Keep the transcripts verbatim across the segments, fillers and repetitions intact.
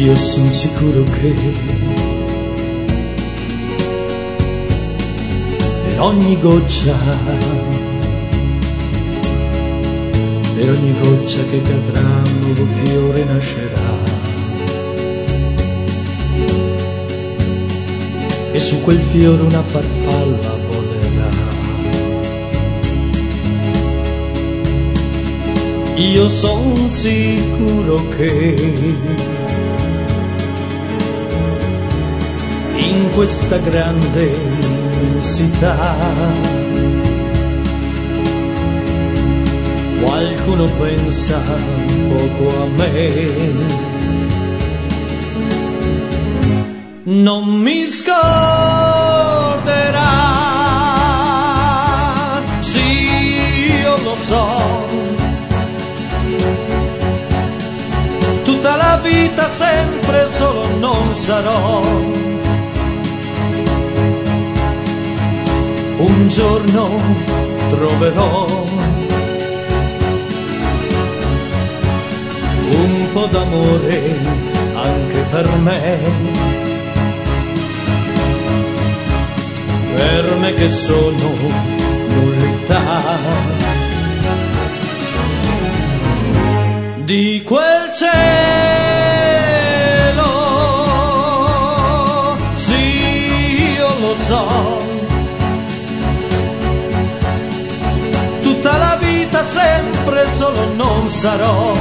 Io sono sicuro che per ogni goccia, per ogni goccia che cadrà un nuovo fiore nascerà, e su quel fiore una farfalla volerà. Io son sicuro che in questa grande immensità qualcuno pensa poco a me. Non mi scorderà, sì, io lo so, tutta la vita sempre solo non sarò. Un giorno troverò un po' d'amore anche per me, per me che sono nullità di quel cielo. Sì, io lo so, tutta la vita sempre solo non sarò.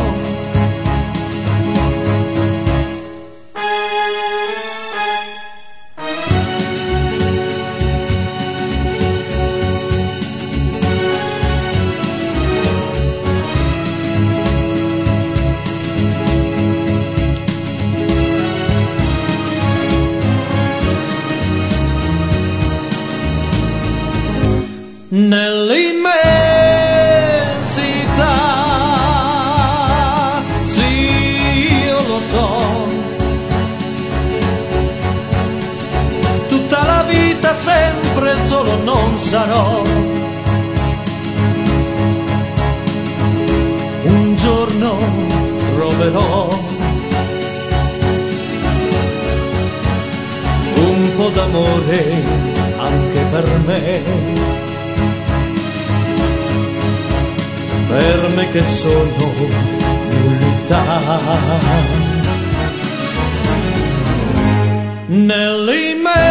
Nell'immensità, sì, io lo so, tutta la vita sempre solo non sarò. Un giorno troverò un po' d'amore anche per me, per me che sono nullità. Nell'immensità,